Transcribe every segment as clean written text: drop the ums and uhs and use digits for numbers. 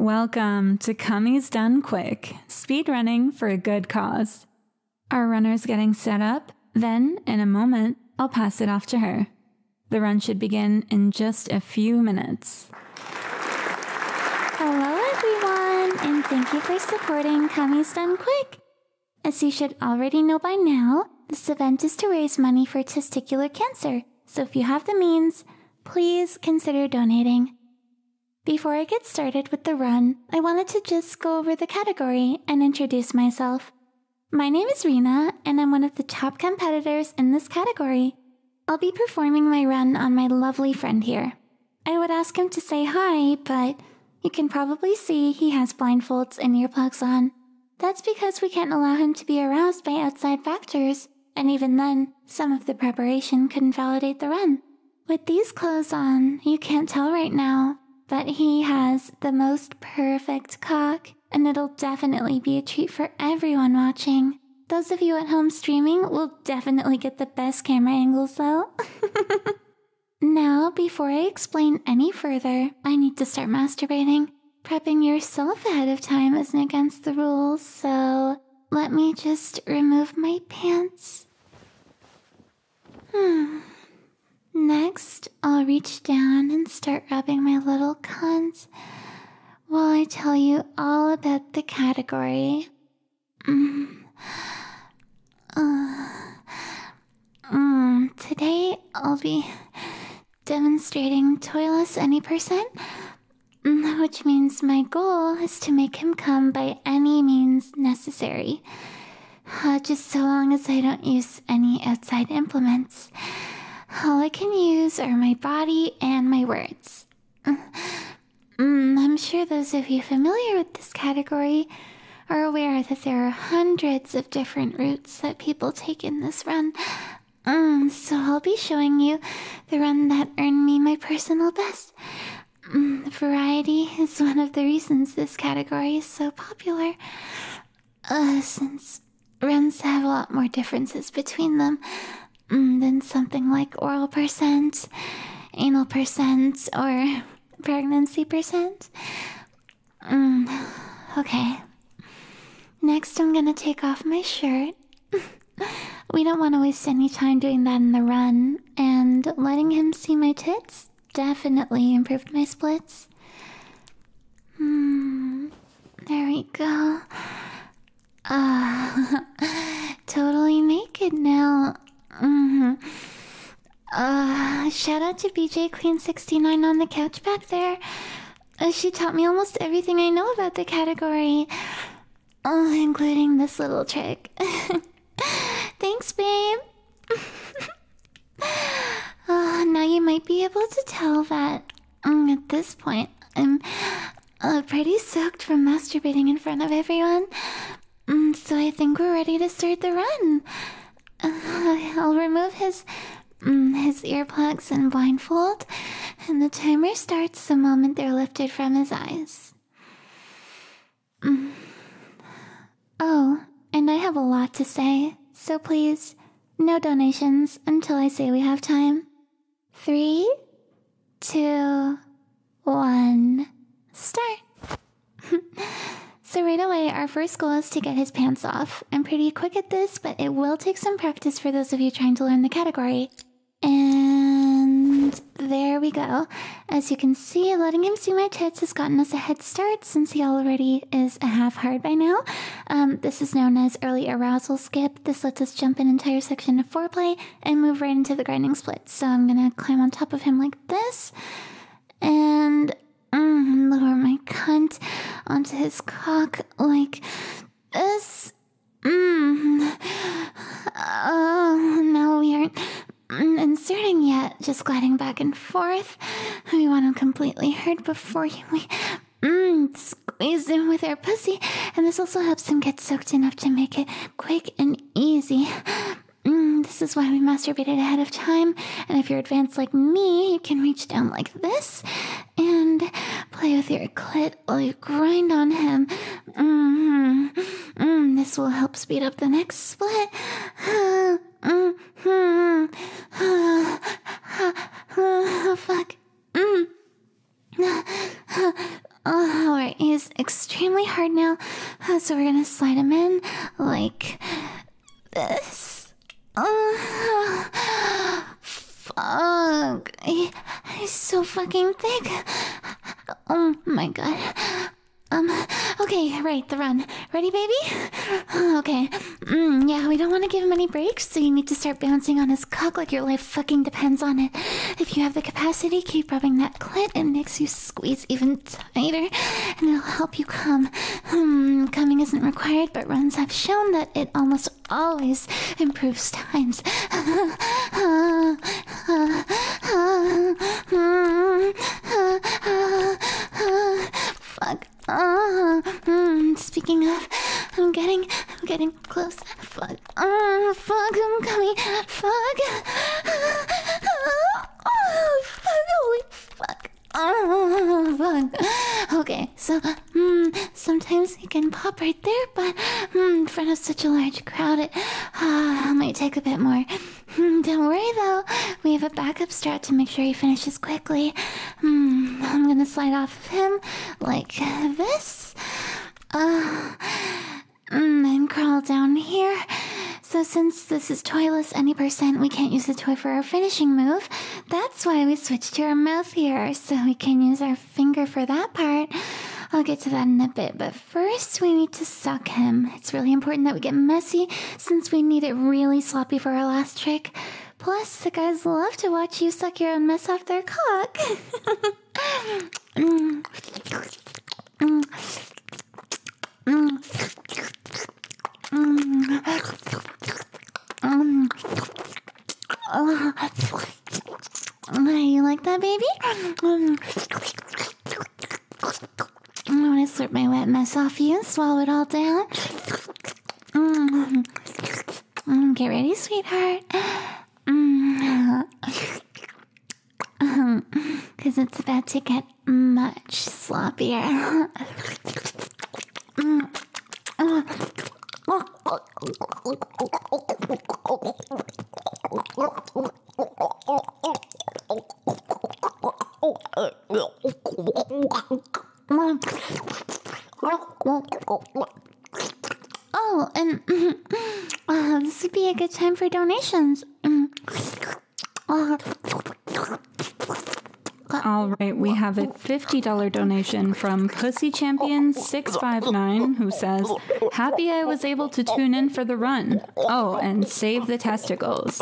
Welcome to Cummy's Done Quick, speed running for a good cause. Our runner's getting set up, then, in a moment, I'll pass it off to her. The run should begin in just a few minutes. Hello everyone, and thank you for supporting Cummy's Done Quick. As you should already know by now, this event is to raise money for testicular cancer, so if you have the means, please consider donating. Before I get started with the run, I wanted to just go over the category and introduce myself. My name is Rena, and I'm one of the top competitors in this category. I'll be performing my run on my lovely friend here. I would ask him to say hi, but you can probably see he has blindfolds and earplugs on. That's because we can't allow him to be aroused by outside factors, and even then, some of the preparation couldn't validate the run. With these clothes on, you can't tell right now, but he has the most perfect cock, and it'll definitely be a treat for everyone watching. Those of you at home streaming will definitely get the best camera angles though. Now, before I explain any further, I need to start masturbating. Prepping yourself ahead of time isn't against the rules, so let me just remove my pants. Next, I'll reach down and start rubbing my little cunt while I tell you all about the category. Today, I'll be demonstrating toyless any percent, which means my goal is to make him come by any means necessary, just so long as I don't use any outside implements. All I can use are my body and my words. I'm sure those of you familiar with this category are aware that there are hundreds of different routes that people take in this run. So I'll be showing you the run that earned me my personal best. Variety is one of the reasons this category is so popular, since runs have a lot more differences between them than something like oral percent, anal percent, or pregnancy percent. Okay. Next, I'm gonna take off my shirt. We don't want to waste any time doing that in the run, and letting him see my tits definitely improved my splits. There we go. Totally naked now. Shout out to BJ Queen 69 on the couch back there. She taught me almost everything I know about the category, including this little trick. Thanks, babe. Now you might be able to tell that at this point I'm pretty soaked from masturbating in front of everyone. So I think we're ready to start the run. I'll remove his earplugs and blindfold, and the timer starts the moment they're lifted from his eyes. Oh, and I have a lot to say, so please, no donations until I say we have time. 3, 2, 1, start. So right away, our first goal is to get his pants off. I'm pretty quick at this, but it will take some practice for those of you trying to learn the category. And there we go. As you can see, letting him see my tits has gotten us a head start since he already is a half hard by now. This is known as early arousal skip. This lets us jump an entire section of foreplay and move right into the grinding split. So I'm gonna climb on top of him like this and lower my cunt onto his cock like this. Now we aren't inserting yet, just gliding back and forth. We want him completely hard before we squeeze him with our pussy, and this also helps him get soaked enough to make it quick and easy. This is why we masturbated ahead of time, and if you're advanced like me, you can reach down like this and play with your clit while you grind on him. This will help speed up the next split. Oh, fuck. Alright, he's extremely hard now, so we're gonna slide him in like this. Fuck. He's so fucking thick. Oh my god. Okay, right, the run. Ready, baby? Okay. Yeah, we don't want to give him any breaks, so you need to start bouncing on his cock like your life fucking depends on it. If you have the capacity, keep rubbing that clit. It makes you squeeze even tighter, and it'll help you come. Coming isn't required, but runs have shown that it almost always improves times. Fuck. Speaking of, I'm getting close. Fuck. Fuck, I'm coming. Fuck. Fuck, holy fuck. Fuck. Okay, so, sometimes you can pop right there, but, in front of such a large crowd, it might take a bit more. Don't worry though, we have a backup strat to make sure he finishes quickly. I'm gonna slide off of him like this. And crawl down here. So since this is toyless any %, we can't use the toy for our finishing move. That's why we switched to our mouth here, so we can use our finger for that part. I'll get to that in a bit, but first we need to suck him. It's really important that we get messy, since we need it really sloppy for our last trick. Plus, the guys love to watch you suck your own mess off their cock. You like that, baby? I want to slurp my wet mess off you and swallow it all down. Get ready, sweetheart. Because it's about to get much sloppier. Oh, and this would be a good time for donations. All right, we have a $50 donation from Pussy Champion 659 who says, "Happy I was able to tune in for the run. Oh, and save the testicles."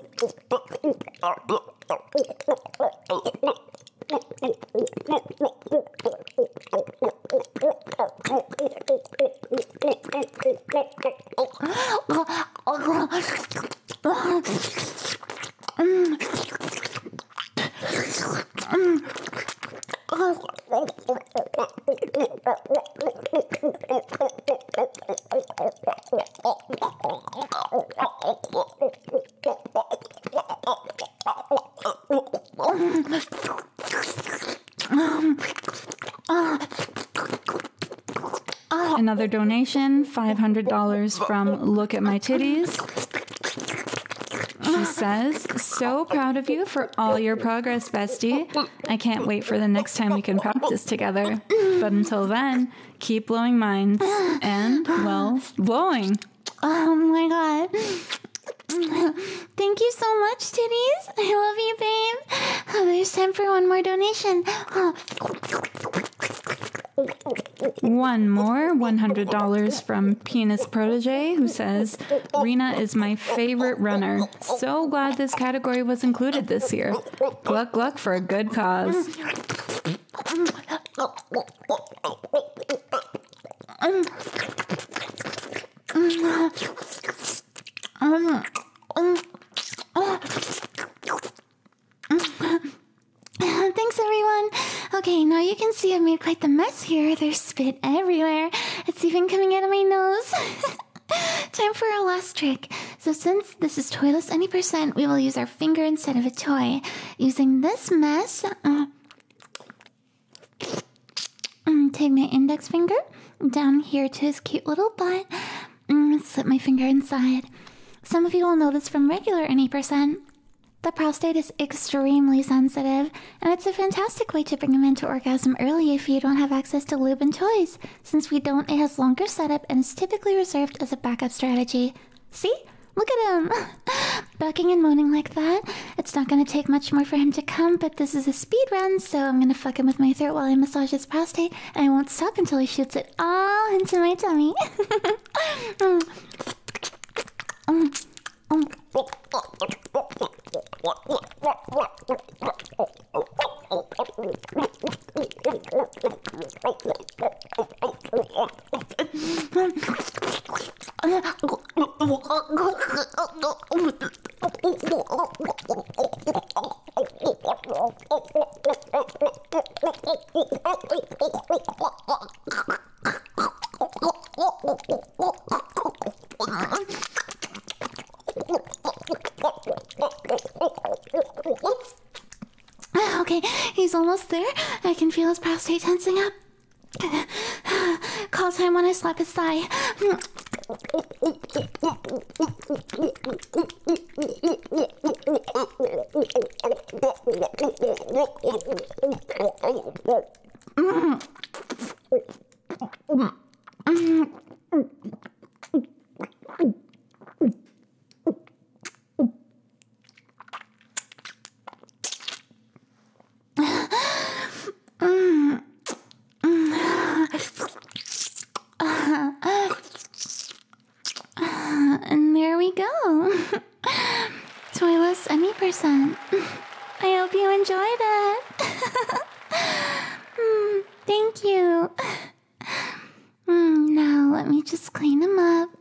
Another donation, $500 from Look at My Titties. She says, "So proud of you for all your progress, bestie. I can't wait for the next time we can practice together. But until then, keep blowing minds. And, well, blowing." Oh my god. Thank you so much, titties. I love you, babe. Oh, there's time for one more donation. One more, $100 from Penis Protege, who says, "Rena is my favorite runner. So glad this category was included this year. Gluck gluck for a good cause." Thanks, everyone. Okay, now you can see I've made quite the mess here. There's spit everywhere. It's even coming out of my nose. Time for our last trick. So since this is toyless any %, we will use our finger instead of a toy. Using this mess, take my index finger down here to his cute little butt, slip my finger inside. Some of you will know this from regular any %, The prostate is extremely sensitive, and it's a fantastic way to bring a man to orgasm early if you don't have access to lube and toys. Since we don't, it has longer setup and is typically reserved as a backup strategy. See? Look at him! Bucking and moaning like that. It's not gonna take much more for him to come, but this is a speed run, so I'm gonna fuck him with my throat while I massage his prostate, and I won't stop until he shoots it all into my tummy. Okay, he's almost there. I can feel his prostate tensing up. Call time when I slap his thigh. And there we go. Toyless any percent. I hope you enjoyed it. Thank you. Now let me just clean him up.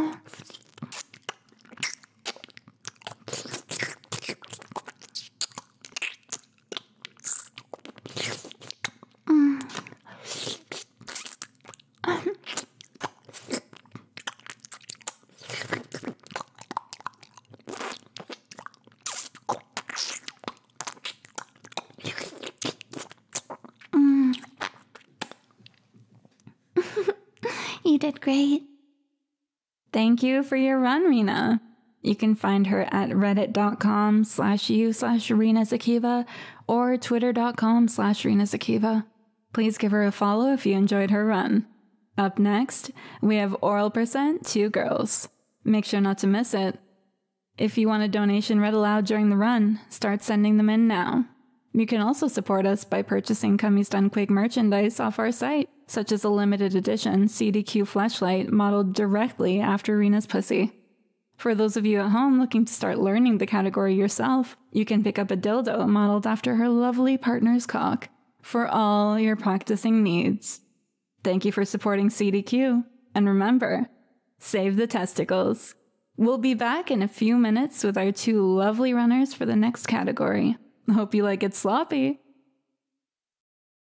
You did great. Thank you for your run, Rena. You can find her at reddit.com/u/RenaZakiva or twitter.com/RenaZakiva. Please give her a follow if you enjoyed her run. Up next, we have Oral Percent 2 Girls. Make sure not to miss it. If you want a donation read aloud during the run, start sending them in now. You can also support us by purchasing Cummy's Done Quick merchandise off our site, such as a limited edition CDQ fleshlight modeled directly after Rena's pussy. For those of you at home looking to start learning the category yourself, you can pick up a dildo modeled after her lovely partner's cock for all your practicing needs. Thank you for supporting CDQ, and remember, save the testicles. We'll be back in a few minutes with our 2 lovely runners for the next category. Hope you like it sloppy.